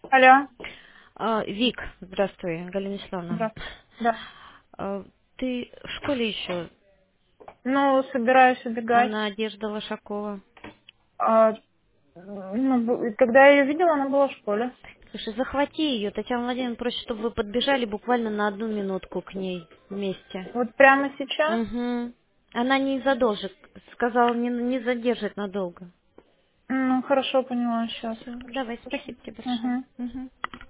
Алло, Вик, здравствуй, Галина Вячеславовна. да, да. Ты в школе еще? Ну, собираюсь убегать. Она Надежда Лошакова. А, когда я ее видела, она была в школе. Слушай, захвати ее. Татьяна Владимировна просит, чтобы вы подбежали буквально на 1 минутку к ней вместе. Вот прямо сейчас? Угу. Она не задолжит. Сказала, не задержит надолго. Ну, хорошо, поняла, сейчас. Все, давай, спасибо тебе большое. Угу. Мгм.